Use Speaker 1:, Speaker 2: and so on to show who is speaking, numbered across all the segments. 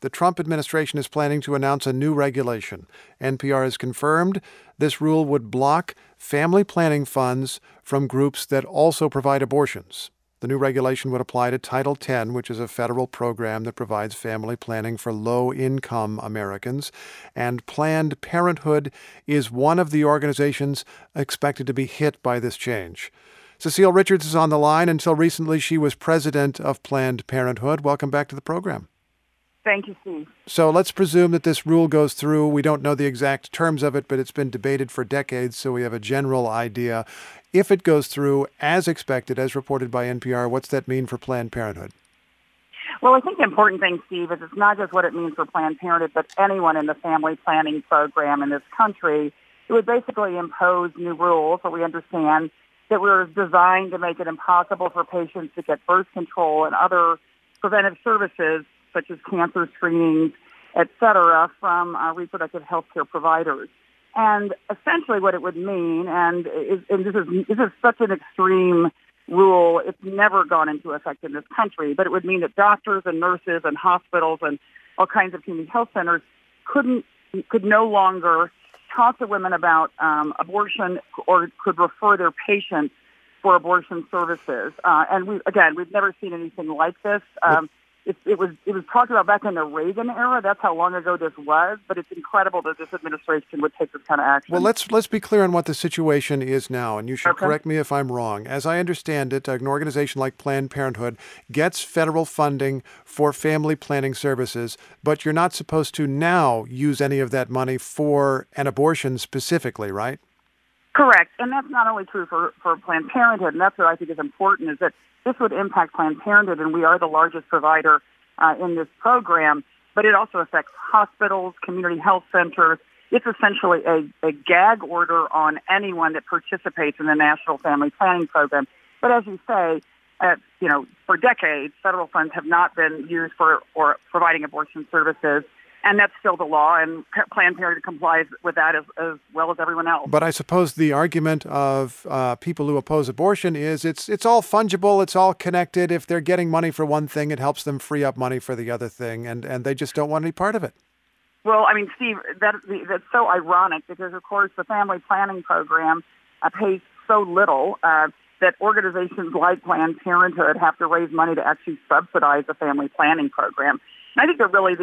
Speaker 1: The Trump administration is planning to announce a new regulation. NPR has confirmed this rule would block family planning funds from groups that also provide abortions. The new regulation would apply to Title X, which is a federal program that provides family planning for low-income Americans. And Planned Parenthood is one of the organizations expected to be hit by this change. Cecile Richards is on the line. Until recently, she was president of Planned Parenthood. Welcome back to the program.
Speaker 2: Thank you, Steve.
Speaker 1: So let's presume that this rule goes through. We don't know the exact terms of it, but it's been debated for decades, so we have a general idea. If it goes through as expected, as reported by NPR, what's that mean for Planned Parenthood?
Speaker 2: Well, I think the important thing, Steve, is it's not just what it means for Planned Parenthood, but anyone in the family planning program in this country. It would basically impose new rules, so we understand that were designed to make it impossible for patients to get birth control and other preventive services, such as cancer screenings, et cetera, from reproductive health care providers. And essentially what it would mean, and this is such an extreme rule, it's never gone into effect in this country, but it would mean that doctors and nurses and hospitals and all kinds of community health centers could no longer talk to women about abortion or could refer their patients for abortion services. And we've never seen anything like this. It was talked about back in the Reagan era. That's how long ago this was. But it's incredible that this administration would take this kind of action.
Speaker 1: Well, let's be clear on what the situation is now, and you should correct me if I'm wrong. As I understand it, an organization like Planned Parenthood gets federal funding for family planning services, but you're not supposed to now use any of that money for an abortion specifically, right?
Speaker 2: Correct. And that's not only true for Planned Parenthood, and that's what I think is important, is that this would impact Planned Parenthood, and we are the largest provider in this program, but it also affects hospitals, community health centers. It's essentially a gag order on anyone that participates in the National Family Planning Program. But as you say, for decades, federal funds have not been used for providing abortion services. And that's still the law, and Planned Parenthood complies with that as well as everyone else.
Speaker 1: But I suppose the argument of people who oppose abortion is it's all fungible, it's all connected. If they're getting money for one thing, it helps them free up money for the other thing, and they just don't want any part of it.
Speaker 2: Well, I mean, Steve, that's so ironic because, of course, the family planning program pays so little that organizations like Planned Parenthood have to raise money to actually subsidize the family planning program. And I think they're really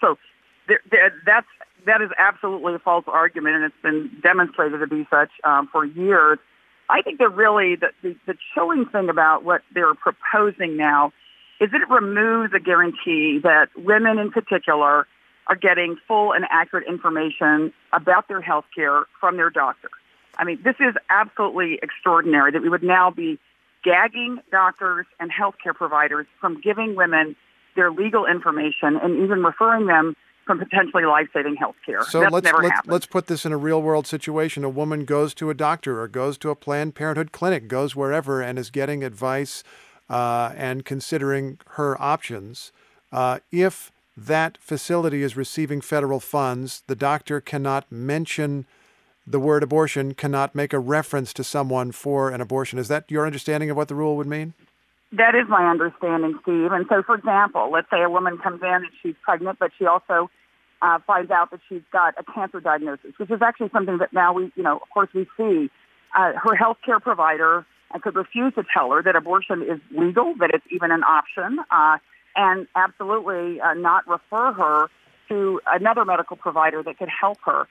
Speaker 2: that is absolutely a false argument, and it's been demonstrated to be such for years. I think that really the chilling thing about what they're proposing now is that it removes a guarantee that women in particular are getting full and accurate information about their health care from their doctor. I mean, this is absolutely extraordinary that we would now be gagging doctors and healthcare providers from giving women their legal information and even referring them from potentially life-saving health care.
Speaker 1: So let's put this in a real-world situation. A woman goes to a doctor or goes to a Planned Parenthood clinic, goes wherever, and is getting advice and considering her options. If that facility is receiving federal funds, the doctor cannot mention the word abortion, cannot make a reference to someone for an abortion. Is that your understanding of what the rule would mean?
Speaker 2: That is my understanding, Steve. And so, for example, let's say a woman comes in and she's pregnant, but she also finds out that she's got a cancer diagnosis, which is actually something that now we see. Her healthcare provider could refuse to tell her that abortion is legal, that it's even an option, and absolutely not refer her to another medical provider that could help her.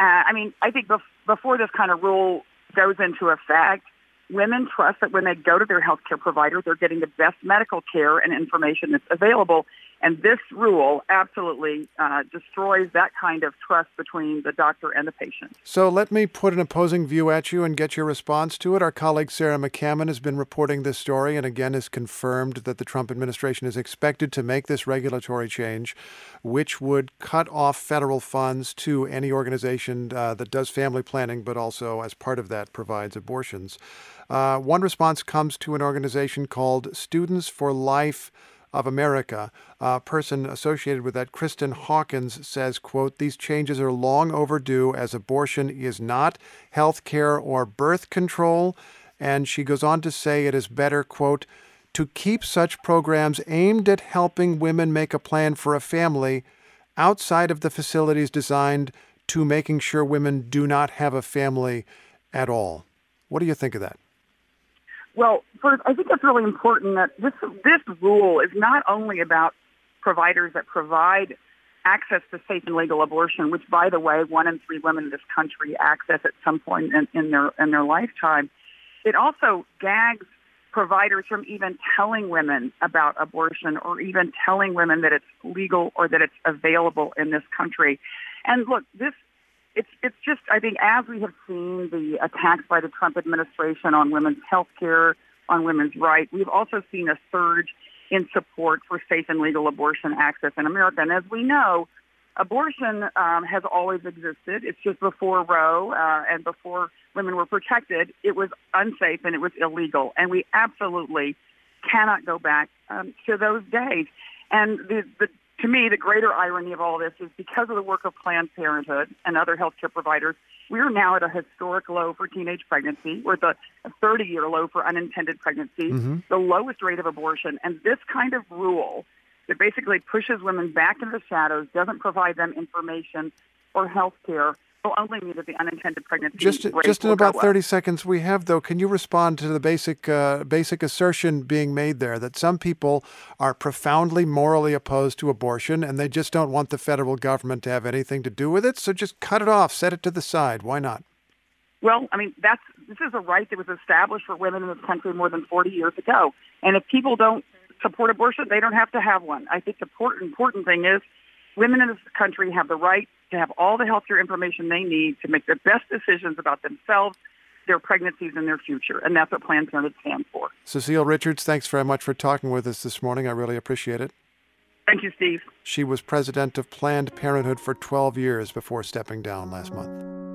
Speaker 2: I think before this kind of rule goes into effect, women trust that when they go to their healthcare provider, they're getting the best medical care and information that's available. And this rule absolutely destroys that kind of trust between the doctor and the patient.
Speaker 1: So let me put an opposing view at you and get your response to it. Our colleague Sarah McCammon has been reporting this story and again has confirmed that the Trump administration is expected to make this regulatory change, which would cut off federal funds to any organization that does family planning, but also as part of that provides abortions. One response comes to an organization called Students for Life of America. A person associated with that, Kristen Hawkins, says, quote, "These changes are long overdue as abortion is not health care or birth control." And she goes on to say it is better, quote, "to keep such programs aimed at helping women make a plan for a family outside of the facilities designed to making sure women do not have a family at all. What do you think of that?
Speaker 2: Well, first, I think it's really important that this rule is not only about providers that provide access to safe and legal abortion, which, by the way, 1 in 3 women in this country access at some point in their lifetime. It also gags providers from even telling women about abortion or even telling women that it's legal or that it's available in this country. And look, it's just, I think, as we have seen the attacks by the Trump administration on women's health care, on women's rights, we've also seen a surge in support for safe and legal abortion access in America. And as we know, abortion has always existed. It's just before Roe and before women were protected, it was unsafe and it was illegal. And we absolutely cannot go back to those days. And to me, the greater irony of all this is because of the work of Planned Parenthood and other healthcare providers, we are now at a historic low for teenage pregnancy. We're at a 30-year low for unintended pregnancy, the lowest rate of abortion. And this kind of rule that basically pushes women back into the shadows, doesn't provide them information or health care, will only mean that the unintended pregnancy rate
Speaker 1: Just in about
Speaker 2: will
Speaker 1: 30 seconds we have, though, can you respond to the basic assertion being made there that some people are profoundly morally opposed to abortion and they just don't want the federal government to have anything to do with it? So just cut it off, set it to the side. Why not?
Speaker 2: Well, I mean, this is a right that was established for women in this country more than 40 years ago. And if people don't support abortion, they don't have to have one. I think the important thing is women in this country have the right to have all the healthcare information they need to make the best decisions about themselves, their pregnancies, and their future. And that's what Planned Parenthood stands for.
Speaker 1: Cecile Richards, thanks very much for talking with us this morning. I really appreciate it.
Speaker 2: Thank you, Steve.
Speaker 1: She was president of Planned Parenthood for 12 years before stepping down last month.